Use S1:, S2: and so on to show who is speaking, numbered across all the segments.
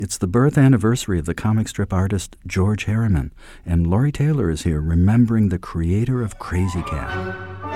S1: It's the birth anniversary of the comic strip artist George Harriman, and Laurie Taylor is here remembering the creator of Krazy Kat.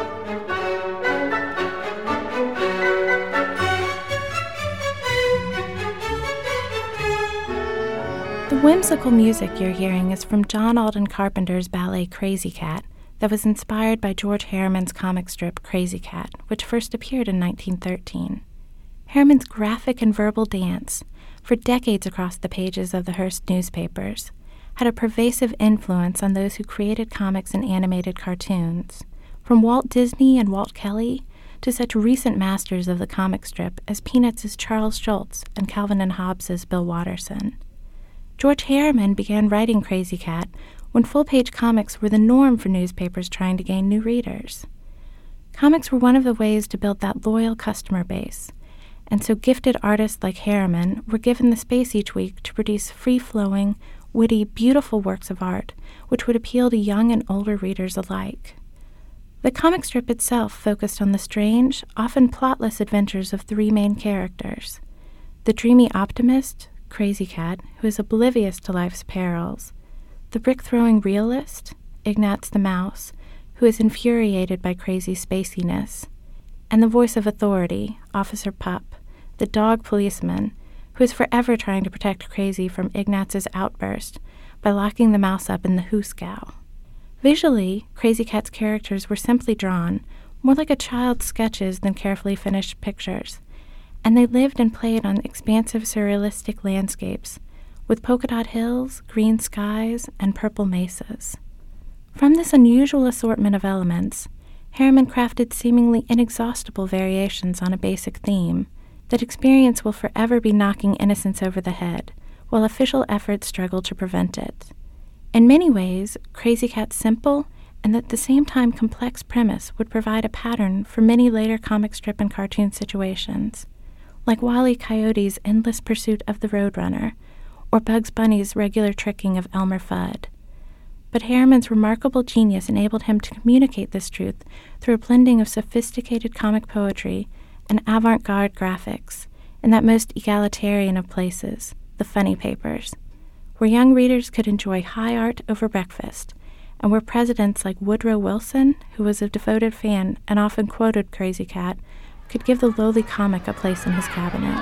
S2: The whimsical music you're hearing is from John Alden Carpenter's ballet Krazy Kat that was inspired by George Harriman's comic strip Krazy Kat, which first appeared in 1913. Harriman's graphic and verbal dance, for decades across the pages of the Hearst newspapers, had a pervasive influence on those who created comics and animated cartoons, from Walt Disney and Walt Kelly to such recent masters of the comic strip as Peanuts' Charles Schulz and Calvin and Hobbes' Bill Watterson. George Harriman began writing Krazy Kat when full-page comics were the norm for newspapers trying to gain new readers. Comics were one of the ways to build that loyal customer base, and so gifted artists like Harriman were given the space each week to produce free-flowing, witty, beautiful works of art which would appeal to young and older readers alike. The comic strip itself focused on the strange, often plotless adventures of three main characters: the dreamy optimist, Krazy Kat, who is oblivious to life's perils; the brick-throwing realist, Ignatz the Mouse, who is infuriated by Krazy's spaciness; and the voice of authority, Officer Pup, the dog policeman, who is forever trying to protect Krazy from Ignatz's outburst by locking the mouse up in the hoosegow. Visually, Krazy Kat's characters were simply drawn, more like a child's sketches than carefully finished pictures, and they lived and played on expansive surrealistic landscapes, with polka-dot hills, green skies, and purple mesas. From this unusual assortment of elements, Harriman crafted seemingly inexhaustible variations on a basic theme. That experience will forever be knocking innocence over the head, while official efforts struggle to prevent it. In many ways, Krazy Kat's simple and at the same time complex premise would provide a pattern for many later comic strip and cartoon situations, like Wile E. Coyote's endless pursuit of the Roadrunner, or Bugs Bunny's regular tricking of Elmer Fudd. But Harriman's remarkable genius enabled him to communicate this truth through a blending of sophisticated comic poetry and avant-garde graphics in that most egalitarian of places, the funny papers, where young readers could enjoy high art over breakfast, and where presidents like Woodrow Wilson, who was a devoted fan and often quoted Krazy Kat, could give the lowly comic a place in his cabinet.